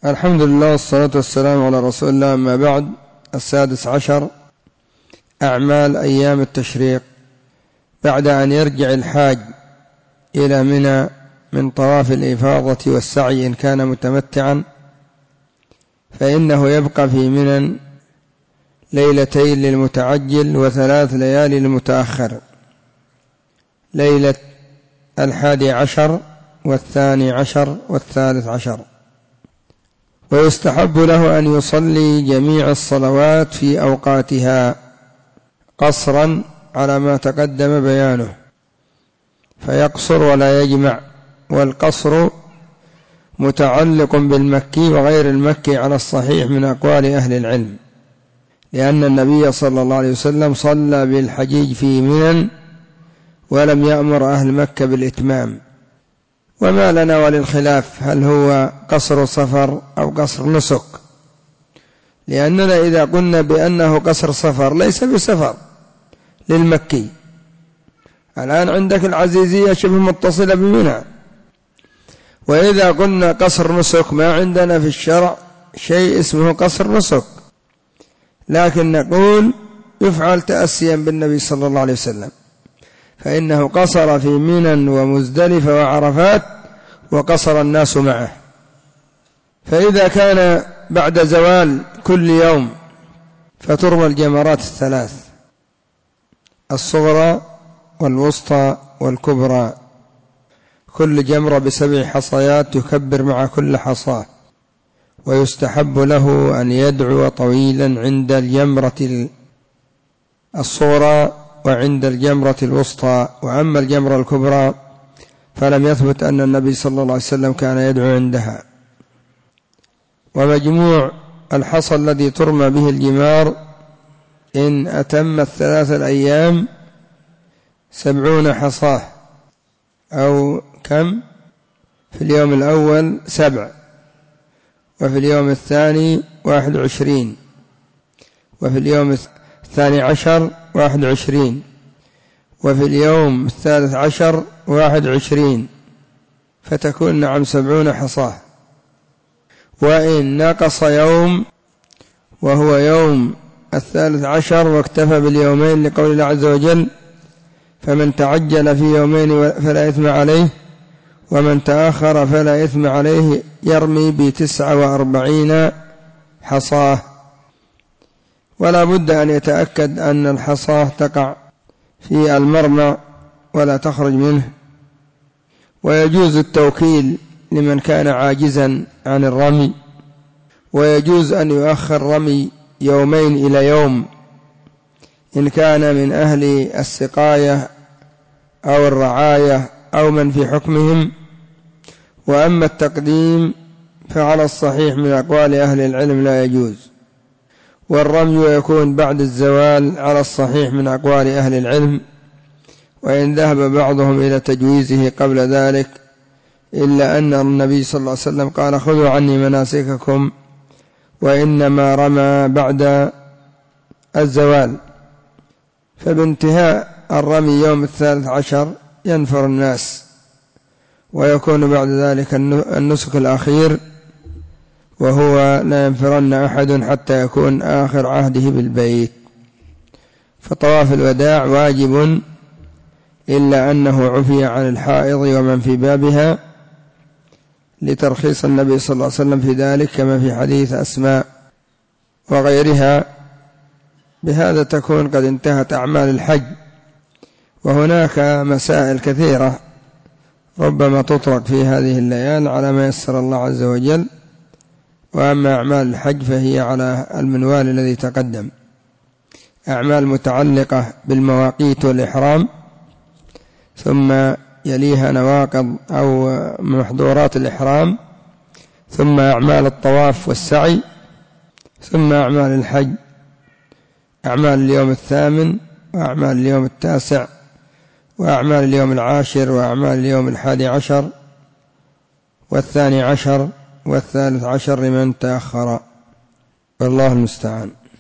الحمد لله والصلاة والسلام على رسول الله. أما بعد، 16 أعمال أيام التشريق. بعد أن يرجع الحاج إلى منى من طواف الإفاضة والسعي إن كان متمتعا، فإنه يبقى في منى ليلتين للمتعجل و3 ليالي للمتأخر، ليلة 11 و12 و13. ويستحب له أن يصلي جميع الصلوات في أوقاتها قصرا على ما تقدم بيانه، فيقصر ولا يجمع. والقصر متعلق بالمكي وغير المكي على الصحيح من أقوال أهل العلم، لأن النبي صلى الله عليه وسلم صلى بالحجيج في منى ولم يأمر أهل مكة بالإتمام. وما لنا وللخلاف هل هو قصر سفر أو قصر نسك، لأننا إذا قلنا بأنه قصر سفر ليس بسفر للمكي. الآن عندك العزيزية شبه متصلة بمنى، وإذا قلنا قصر نسك ما عندنا في الشرع شيء اسمه قصر نسك، لكن نقول يفعل تأسيا بالنبي صلى الله عليه وسلم، فإنه قصر في منى ومزدلفة وعرفات وقصر الناس معه. فإذا كان بعد زوال كل يوم فترمى الجمرات 3، الصغرى والوسطى والكبرى، كل جمرة ب7 حصيات يكبر مع كل حصاة. ويستحب له أن يدعو طويلا عند الجمرة الصغرى وعند الجمرة الوسطى. وأما الجمرة الكبرى فلم يثبت أن النبي صلى الله عليه وسلم كان يدعو عندها. ومجموع الحصى الذي ترمى به الجمار إن أتم 3 الأيام 70 حصاه، أو كم؟ في اليوم الأول 7، وفي اليوم الثاني 21، وفي اليوم 12 21، وفي اليوم 13 21، فتكون نعم 70 حصاه. وإن نقص يوم وهو يوم 13 واكتفى باليومين لقول الله عز وجل: فمن تعجل في يومين فلا إثم عليه ومن تأخر فلا إثم عليه، يرمي ب49 حصاه. ولا بد أن يتأكد أن الحصاه تقع في المرمى ولا تخرج منه. ويجوز التوكيل لمن كان عاجزا عن الرمي، ويجوز أن يؤخر رمي يومين إلى يوم إن كان من أهل السقاية أو الرعاية أو من في حكمهم. وأما التقديم فعلى الصحيح من أقوال أهل العلم لا يجوز، والرمي يكون بعد الزوال على الصحيح من أقوال أهل العلم، وإن ذهب بعضهم إلى تجويزه قبل ذلك، إلا أن النبي صلى الله عليه وسلم قال: خذوا عني مناسككم، وإنما رمى بعد الزوال. فبانتهاء الرمي يوم 13 ينفر الناس، ويكون بعد ذلك النسك الأخير، وهو لا ينفرن أحد حتى يكون آخر عهده بالبيت. فطواف الوداع واجب، إلا أنه عفي عن الحائض ومن في بابها لترخيص النبي صلى الله عليه وسلم في ذلك، كما في حديث أسماء وغيرها. بهذا تكون قد انتهت أعمال الحج. وهناك مسائل كثيرة ربما تطرق في هذه الليال على ما يسر الله عز وجل. وأما أعمال الحج فهي على المنوال الذي تقدم: أعمال متعلقة بالمواقيت والإحرام، ثم يليها نواقض أو محظورات الإحرام، ثم أعمال الطواف والسعي، ثم أعمال الحج: أعمال اليوم 8، وأعمال اليوم 9، وأعمال اليوم 10، وأعمال اليوم 11 و12 و13 لمن تأخر، والله المستعان.